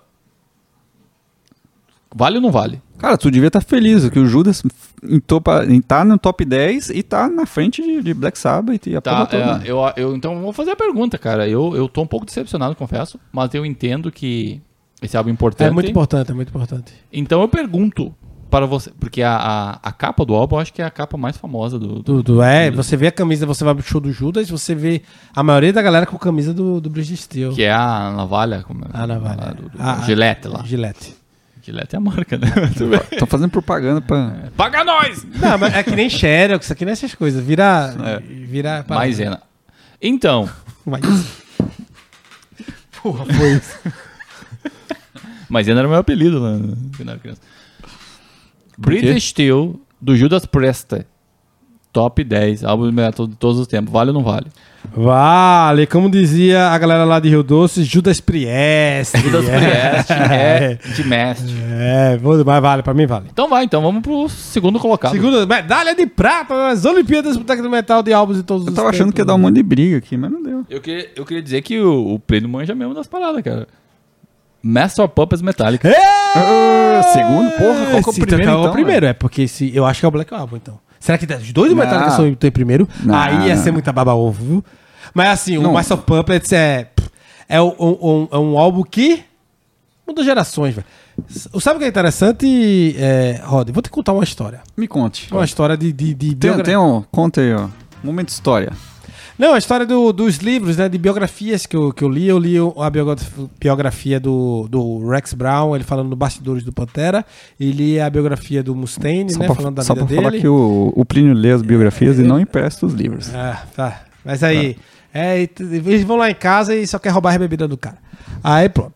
vale ou não vale? Cara, tu devia estar feliz que o Judas entrou pra- tá no top dez e tá na frente de, de Black Sabbath e a Tá, porra toda. é, eu, eu então vou fazer a pergunta, cara. Eu, eu tô um pouco decepcionado, confesso, mas eu entendo que esse álbum é importante. É muito importante, é muito importante. Então eu pergunto para você, porque a, a, a capa do álbum eu acho que é a capa mais famosa do. do Tudo, é. Você vê a camisa, você vai pro show do Judas, você vê a maioria da galera com a camisa do, do British Steel. que é a navalha. Como é? A navalha. Do, do, A- a- Gillette lá. Gillette. Gillette é a marca, né? Estão fazendo propaganda pra. Paga nós! Não, mas é que nem Xerox, isso aqui nem essas coisas. Vira. É. Vira. Maisena. Então, Mas... Porra, foi isso. Maisena era meu apelido lá quando eu era criança. British Steel, do Judas Priest. top dez álbuns de metal de todos os tempos. Vale ou não vale? Vale, como dizia a galera lá de Rio Doce, Judas Priest. Judas Priest é de mestre. É, mas vale, pra mim vale. Então vai, então vamos pro segundo colocado. Segunda medalha de prata nas Olimpíadas do Boteco do Metal de álbuns de todos Eu os tava achando tempos. que ia dar um monte de briga aqui, mas não deu. Eu queria, eu queria dizer que o, o Plínio manja mesmo das paradas, cara. Master of Puppets Metallica. É! Ah, segundo? Porra, qual que é o Esse primeiro, então, é então, o primeiro, é porque esse, eu acho que é o Black Album, então. Será que os dois do Não. Metallica são em primeiro? Não. Aí ia ser muita baba-ovo, viu? Mas assim, Não. o Master of Puppets é, é, um, um, é um álbum que muda gerações, velho. Sabe o que é interessante, é, Rod? Vou te contar uma história. Me conte. Uma história de... de, de Tem, biogra- tem um... Conta aí, ó. Momento de história. Não, a história do- dos livros, né, de biografias que eu, que eu li. Eu li a biografia, biografia do, do Rex Brown, ele falando do Bastidores do Pantera. E li a biografia do Mustaine, Só né, pra, falando da só vida pra dele. falar que o, o Plínio lê as biografias e não empresta os livros. Ah, tá. Mas aí, é, e t- eles vão lá em casa e só quer roubar a bebida do cara. Aí, pronto.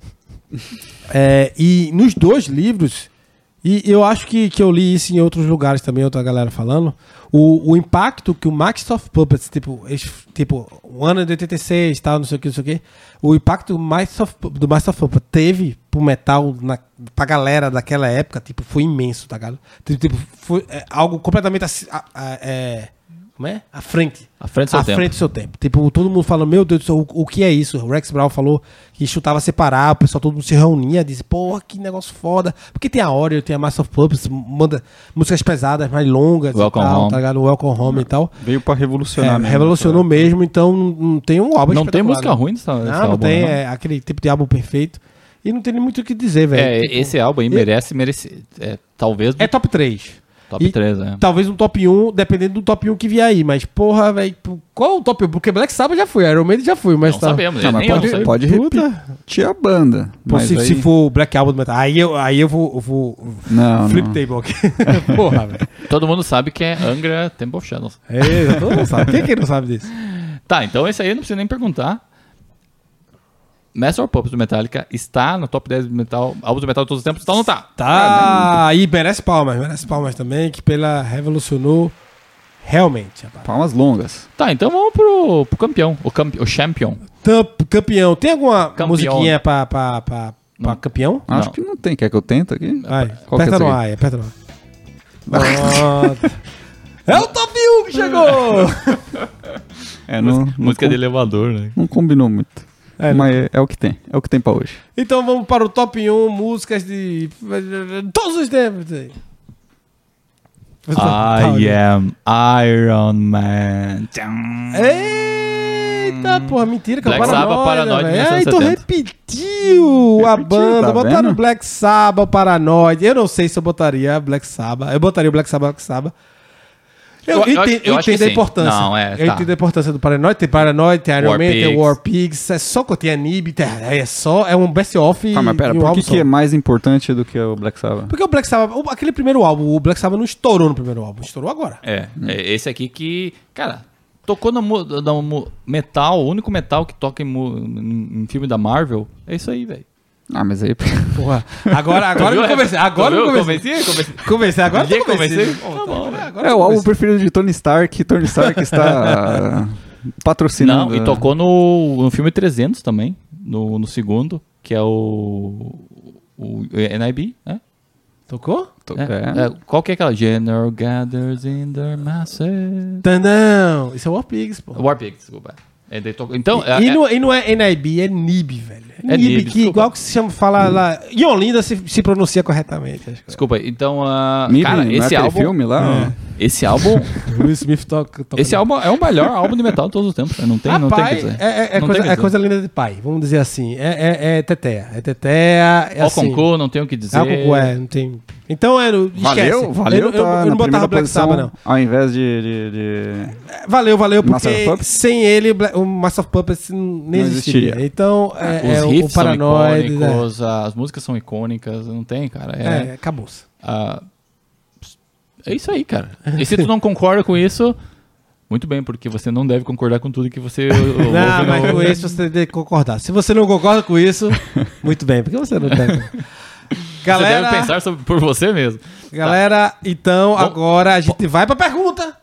É, e nos dois livros, e eu acho que, que eu li isso em outros lugares também, outra galera falando, o, o impacto que o Master of Puppets, tipo, eles, tipo, o ano de oitenta e seis, tal, não sei o que, não sei o que, o impacto do Master of, do Master of Puppets teve pro metal, na, pra galera daquela época, tipo, foi imenso, tá ligado? Tipo, tipo, foi é, algo completamente assim, a- a- é, como é? À frente. À frente do seu à tempo. frente do seu tempo. Tipo, todo mundo fala, meu Deus do céu, o, o que é isso? O Rex Brown falou que chutava separar, o pessoal todo mundo se reunia, disse, porra, que negócio foda. Porque tem a Oreo, tem a Master of Puppets, manda músicas pesadas, mais longas Welcome e tal, Home. tá ligado? Welcome Home e tal. Veio pra revolucionar É, mesmo. revolucionou mesmo, então não, não tem um álbum Não tem espetacular, música né? ruim nessa, nesse Não, não álbum, tem, não. é aquele tipo de álbum perfeito. E não tem nem muito o que dizer, velho. É, Tipo, esse álbum aí merece, merece é, talvez é top três. top e- três, né? Talvez um top um, dependendo do top um que vier aí. Mas, porra, velho, qual é o top um? Porque Black Sabbath já foi, Iron Maiden já foi, mas Não tá... sabemos, Não, mas nem eu pode, não sei. pode Puta. repetir a banda. Pô, Mas se, aí... se for o Black Album do Metal, aí eu, aí eu vou, eu vou Não, flip não. table aqui. Porra, velho. Todo mundo sabe que é Angra Temple of Shadows. É, todo mundo sabe. Quem que não sabe disso? Tá, então esse aí eu não preciso nem perguntar. Master of Puppets do Metallica está no top dez do metal, álbuns do metal de todos os tempos, então não tá. Tá, e merece palmas, merece palmas também, que pela revolucionou realmente, rapaz. Palmas longas. Tá, então vamos pro, pro campeão, o, campe, o champion. Tamp- campeão, tem alguma Campeão. musiquinha pra, pra, pra, pra Não. campeão? Acho Não. que não tem. Quer que eu tente aqui? Vai, Qual que é aperta no essa ar, aqui? aí, aperta no ar. Pronto. É o top um que chegou! É, não, não, Música com- de elevador, né? não combinou muito. É, Mas é, é o que tem. É o que tem pra hoje. Então vamos para o top um, músicas de todos os tempos. aí. I am Iron Man. Eita, porra, mentira que é o Black Sabbath, Paranoid, velho. mil Ah, novecentos e então setenta. repetiu a Repetiu, banda. tá Botaram vendo? Black Sabbath, Paranoid. Eu não sei se eu botaria Black Sabbath. Eu botaria o Black Sabbath, Black Sabbath. Eu, Eu- eu entendo, acho- eu eu acho que entendo a sim. importância. Não, é, eu tá. entendo a importância do Paranoid. Tem Paranoid, tem Iron War Man, tem Pigs. War Pigs. É só que tem a Nib. tem- É só, é um best-of. Ah, mas pera, e um por álbum que, que só. é mais importante do que o Black Sabbath? Porque o Black Sabbath, o- aquele primeiro álbum, o Black Sabbath não estourou no primeiro álbum, estourou agora. É, é esse aqui que, cara, tocou no, mu- no mu- metal, o único metal que toca em, mu- em- em filme da Marvel, é isso aí, velho. Ah, mas aí... Porra. Agora, agora eu me convencei. Agora eu me convencei. Comecei, comecei. Convencei, agora Já eu convencei. comecei? Pô, Tá bom, tá- agora É eu o álbum convencei. preferido de Tony Stark. Tony Stark está patrocinando. Não, e tocou no, no filme trezentos também, no, no segundo, que é o, o N I B, né? Tocou? To- É. é. É, qual que é aquela? General gathers in the masses. Tá, não, isso é War Pigs, pô. War Pig, desculpa. É, daí tocou- então, E, é, e, é- não, e não é N I B, é N I B, velho. É N I B, Nib, que desculpa. igual que se chama, fala lá. Em Olinda se, se pronuncia corretamente. Acho que. desculpa, então, ah, Mib, cara, não é esse aquele álbum, filme lá? esse álbum, Will Smith toca. toca esse álbum é o melhor álbum de metal de todos os tempos, né? Não tem, não tem o que Rapaz, dizer. é, é, é Não coisa, tem o que é dizer. coisa linda de pai, vamos dizer assim. É, é, é teteia. É teteia. É Ó, assim. concurso, não tem o que dizer. É, concurso, é, não tem. Então, é, não- esquece. Valeu, valeu. Eu, eu, tá eu não na botava primeira Black posição, Sabbath, não. Ao invés de... de, de- Valeu, valeu, Master of porque Puppets? sem ele o Bla- o Master of Puppets nem Não existiria. existiria. Então, é, Os é o- o riffs são Paranoid. né? icônicos, as músicas são icônicas, não tem, cara. É, É, é acabou-se. ah, é isso aí, cara. E se tu não concorda com isso, muito bem, porque você não deve concordar com tudo que você ouve Não, mas no- com isso você tem que concordar. Se você não concorda com isso, muito bem, porque você não tem. Você Galera, deve pensar sobre, por você mesmo. galera, então Bom, agora a gente vai pra pergunta.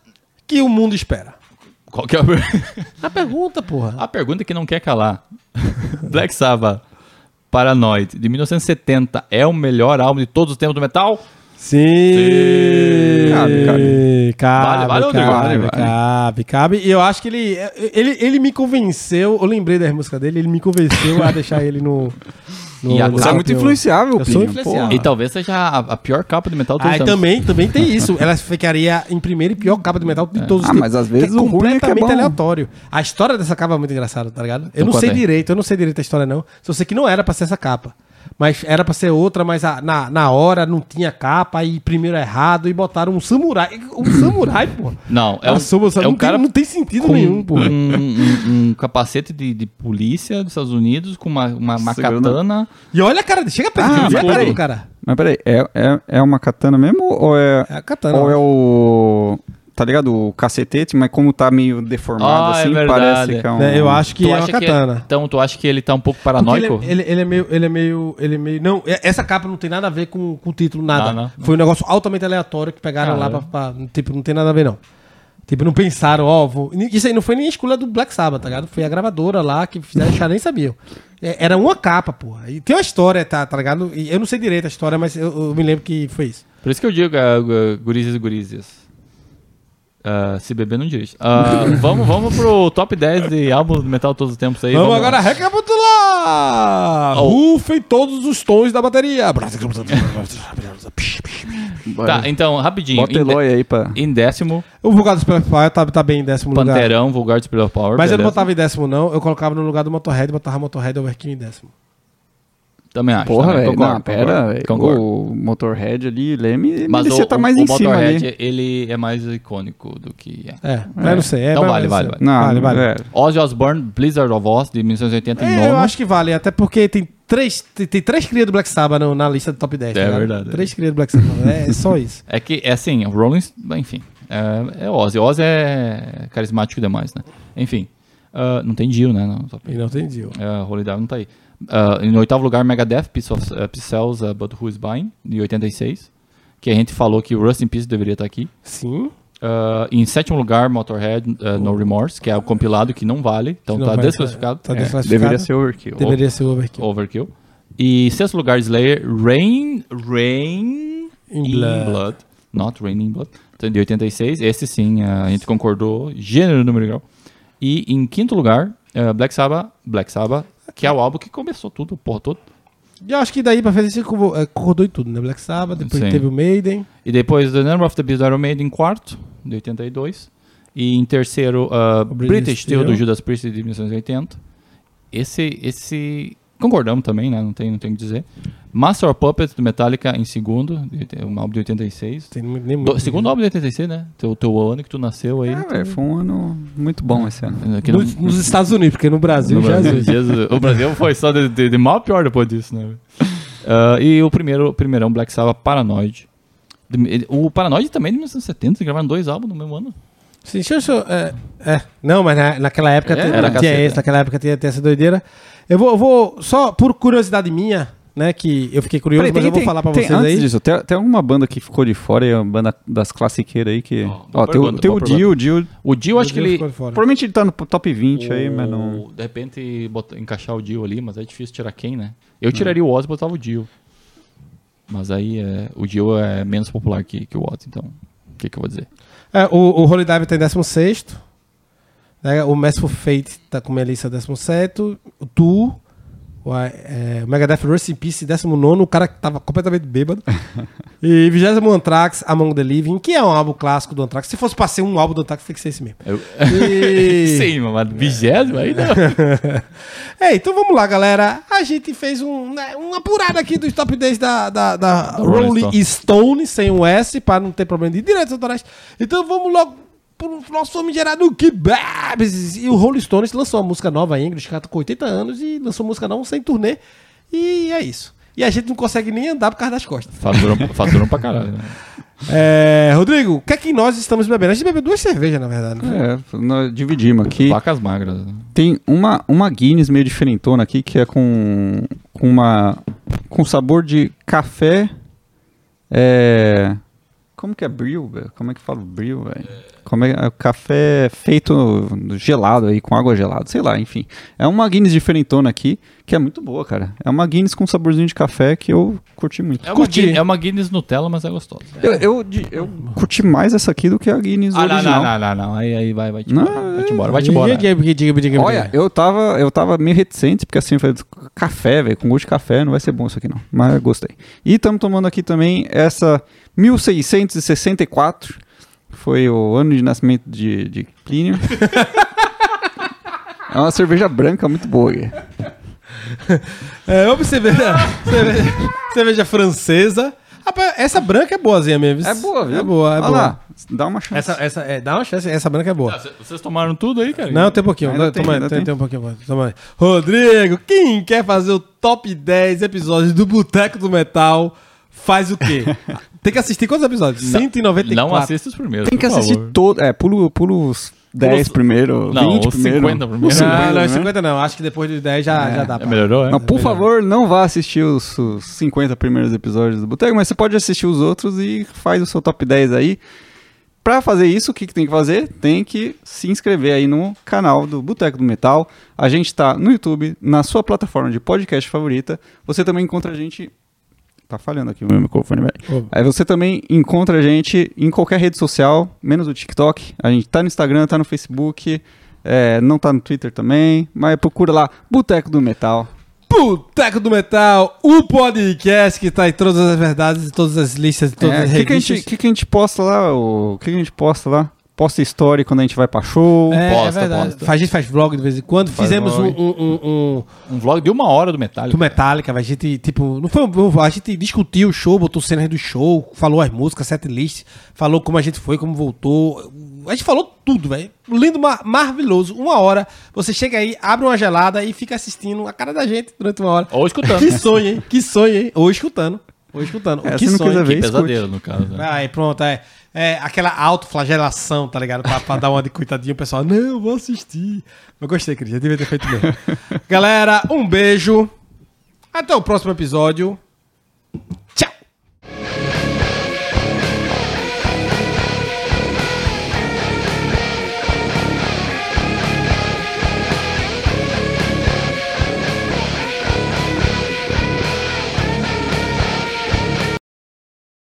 que o mundo espera? Qual que é a, per- A pergunta, porra. a pergunta que não quer calar? Black Sabbath, Paranoid, de mil novecentos e setenta, é o melhor álbum de todos os tempos do metal? Sim. Cabe, cabe. Cabe, Vale, vale, Rodrigo? cabe, Vale, vale. cabe, cabe. E eu acho que ele, ele, ele me convenceu, eu lembrei das músicas dele, ele me convenceu a deixar ele no... no E a- no Você é top muito um. influenciável, Eu sou Plínio, influenciável. porra. E talvez seja a, a pior capa de metal de todos Ah, os e tempos. também, também tem isso. Ela ficaria em primeiro e pior capa de metal de todos os Ah, tempos. mas às vezes que é o ruim é que é completamente bom. aleatório. A história dessa capa é muito engraçada, tá ligado? Eu Então não conta sei aí. direito, eu não sei direito a história, não. Só sei que não era pra ser essa capa. Mas era pra ser outra, mas a- na, na hora não tinha capa, e primeiro errado, e botaram um samurai. Um samurai, pô. Não, é um, Nossa, moça, é um não, cara tem, não tem sentido com nenhum, pô. um, um- um capacete de, de polícia dos Estados Unidos, com uma, uma, uma Segurando- katana. E olha a cara, chega perto, Ah, chega mas perto do peraí. cara. Mas peraí, é, é, é uma katana mesmo ou é, É a katana. ou é o... Tá ligado? O cacetete, mas como tá meio deformado Ah, é assim, verdade. parece que é um... É, eu acho que Tu é uma acha que katana. então, tu acha que ele tá um pouco Porque paranoico? Ele, ele, ele é meio, ele é meio, ele é meio. Não, é- essa capa não tem nada a ver com, com o título, nada. Não, não, Foi um negócio altamente aleatório que pegaram lá Caramba. pra, pra- Tipo, não tem nada a ver, não. Tipo, não pensaram, ó, vou... Isso aí não foi nem a escolha do Black Sabbath, tá ligado? Foi a gravadora lá que fizeram, já nem sabiam. É, Era uma capa, porra. E tem uma história, tá, tá ligado? E eu não sei direito a história, mas eu, eu me lembro que foi isso. Por isso que eu digo, uh, gurizes e gurizes. Uh, se beber, não dirige. Uh, vamos, vamos pro top dez de álbuns de metal todos os tempos aí. Vamos, agora recapitular! Oh. Rufem todos os tons da bateria. Tá, então, rapidinho. Bota Em, Eloy aí pra... em décimo, O Vulgar do Spell Power tá, tá bem em décimo lugar. Panterão, Vulgar do Spirit of Power. Mas eu não beleza. botava em décimo, não. Eu colocava no lugar do Motorhead, botava Motorhead Overkill em décimo. Também acho. Porra, também, velho. concordo, Não, pera, concordo, velho. concordo. O Motorhead ali, Leme, Mas merecia o, tá o, mais o em cima Motorhead, ali. ele é mais icônico do que... É. É, mas eu não sei. É, Então mas- vale, mas- vale, vale. Não, vale, vale. é. Ozzy Osbourne, Blizzard of Oz, de mil novecentos e oitenta e nove. É, eu acho que vale, até porque tem três, tem, tem três crias do Black Sabbath no- na lista do top dez. É tá ligado? verdade. Três crias do Black Sabbath. É, é só isso. É que, é assim, o Rolling... Enfim, é, é Ozzy. Ozzy é carismático demais, né? Enfim, ah, não tem Dio, né? Não, só- E não tem Dio. É, Holy Diver não tá aí. Uh, em oitavo lugar, Megadeth, Piece of uh, Peace Sells, uh, But Who Is Buying, de oitenta e seis. Que a gente falou que o Rust in Peace deveria estar aqui. Sim. Uh, em sétimo lugar, Motorhead, uh, No Remorse, que é o compilado que não vale. Então Não tá vai- desclassificado. Tá É, desclassificado. deveria ser Overkill. Deveria ser o Overkill. Overkill. E sexto lugar, Slayer, Rain... Rain... In in Blood. Blood. Not Rain in Blood. Então, de oitenta e seis. Esse sim, uh, a gente concordou. Gênero, número e grau. E em quinto lugar, uh, Black Sabbath, Black Sabbath, que é o álbum que começou tudo, porra, todo. E eu acho que daí pra frente você convo- é, concordou em tudo, né? Black Sabbath, depois Sim. teve o Maiden. E depois The Number of the Beast do Iron Maiden em quarto, de oitenta e dois. E em terceiro, uh, British British Steel, Steel. do Judas Priest, de mil novecentos e oitenta. Esse, esse... Concordamos também, né? Não tem, não tem o que dizer. Master of Puppets, do Metallica, em segundo, de oit- um álbum de oitenta e seis. Tem nem nem Do, muito. segundo álbum de oitenta e seis, né? Teu, teu ano que tu nasceu aí. Ah, velho, foi um ano muito bom esse ano. Aqui no- Nos, nos Estados Unidos, porque no Brasil, no Brasil, Jesus. Jesus. O Brasil foi só de, de, de mal a pior depois disso, né? Uh, e o primeiro, o primeirão, Black Sabbath, Paranoid. De- O Paranoid também de mil novecentos e setenta, eles gravaram dois álbuns no mesmo ano. Sim, deixa eu só, é, é. Não, mas na, naquela época É, tinha, era tinha caceta. esse, naquela época tinha, tinha essa doideira. Eu vou, eu vou, só por curiosidade minha, né, que eu fiquei curioso, Peraí, mas tem- eu vou tem- falar pra tem- vocês antes aí. disso, tem, tem alguma banda que ficou de fora e a banda das classiqueiras aí que... Ó, Ó, boa tem, o- pergunta, tem boa o Dio, o Dio... O Dio, acho que Meu Deus, ele... ficou de fora. Provavelmente ele tá no top vinte aí, mas não... o- De repente, botar- encaixar o Dio ali, mas é difícil tirar quem, né? Eu tiraria o Ozzy e botava o Dio. Mas aí, é, o Dio é menos popular que, que o Ozzy, então... O que, que eu vou dizer? É, o, o Holy Diver tá em décimo sexto. Né, o Merciful Fate tá com Melissa décimo sétimo. O Tu. O, é, o Megadeth Rust in Peace décimo nono. O cara que tava completamente bêbado. E vigésimo Anthrax, Among the Living, que é um álbum clássico do Anthrax. Se fosse pra ser um álbum do Anthrax, tem que ser esse mesmo. Eu... E- Sim, mas vigésimo aí não. É, então vamos lá, galera. A gente fez um, né, uma apurada aqui dos top dez da, da, da Rolling Rolling Stone, sem o S, para não ter problema de direitos autorais. Então vamos logo pro nosso famigerado Kebabs. E o Rolling Stones lançou uma música nova ainda, os caras estão com oitenta anos e lançou música nova sem turnê. E é isso. E a gente não consegue nem andar por causa das costas. Faturam, faturam pra caralho, né? É, Rodrigo, o que é que nós estamos bebendo? A gente bebeu duas cervejas, na verdade. Né? É, nós dividimos aqui. Vacas magras. né? Tem uma, uma Guinness meio diferentona aqui, que é com, com uma... Com sabor de café... É... Como que é brew, velho? Como é que fala brew, velho? Como é, é o café feito gelado aí, com água gelada, sei lá, enfim. É uma Guinness diferentona aqui, que é muito boa, cara. É uma Guinness com saborzinho de café que eu curti muito. É uma, curti. Guinness, é uma Guinness Nutella, mas é gostosa. Eu, eu, eu, eu curti mais essa aqui do que a Guinness Ah, não, original. não, não, não, não. Aí, aí vai, vai te Não, embora. Vai te embora, vai te embora. Diga, diga, diga, Olha, eu tava, eu tava meio reticente, porque assim, eu falei, café, velho, com gosto de café, não vai ser bom isso aqui não. Mas eu gostei. E estamos tomando aqui também essa mil seiscentos e sessenta e quatro, foi o ano de nascimento de, de Plínio. É uma cerveja branca muito boa. É, uma cerveja, cerveja, cerveja francesa. Rapaz, essa branca é boazinha mesmo. É boa, viu? É boa, é Olha boa. lá, dá uma chance. Essa, essa, é, dá uma chance, essa branca é boa. Ah, c- vocês tomaram tudo aí, cara? Não, tem um pouquinho. Ainda Não, tem, toma, ainda tem, tem. tem um pouquinho. Toma aí. Rodrigo, quem quer fazer o top dez episódios do Boteco do Metal faz o quê? Tem que assistir quantos episódios? cento e noventa e quatro. Não assista os primeiros, Tem que por assistir favor. todo. É, pulo, pulo os dez os- primeiro, Não, vinte os primeiro. cinquenta primeiro. Os Não, não, primeiro. cinquenta não. Acho que depois dos dez já, É, já dá É, pra... melhorou, é? Não, por melhor. favor, não vá assistir os, os cinquenta primeiros episódios do Boteco, mas você pode assistir os outros e faz o seu top dez aí. Pra fazer isso, o que, que tem que fazer? Tem que se inscrever aí no canal do Boteco do Metal. A gente tá no YouTube, na sua plataforma de podcast favorita. Você também encontra a gente... Tá falhando aqui o meu microfone, velho. Ô. Aí você também encontra a gente em qualquer rede social, menos o TikTok. A gente tá no Instagram, tá no Facebook, é, não tá no Twitter também, mas procura lá, Boteco do Metal. Boteco do Metal, o podcast que tá em todas as verdades, em todas as listas, em todas É, as O que, que, a revistas. gente- que, que a gente posta lá? O que, que a gente posta lá? Posta story quando a gente vai pra show. É, Posta, é verdade. posta. Faz- A gente faz vlog de vez em quando. Faz Fizemos um, vlog. um, um, um, Um vlog de uma hora do Metallica. do Metallica, a gente, tipo, não foi um, a gente discutiu o show, botou cenas do show, falou as músicas, setlist, falou como a gente foi, como voltou. A gente falou tudo, velho. Lindo, mar- maravilhoso. Uma hora, você chega aí, abre uma gelada e fica assistindo a cara da gente durante uma hora. Ou escutando. Que sonho, hein? Que sonho, hein? Ou escutando. Ou escutando. É, que se não sonho. quiser ver, Que pesadelo, no caso. Né? Aí, pronto, é. É aquela autoflagelação, tá ligado? Pra, pra dar uma de coitadinho, o pessoal, não, vou assistir. Eu gostei, Cris, já devia ter feito mesmo. Galera, um beijo. Até o próximo episódio.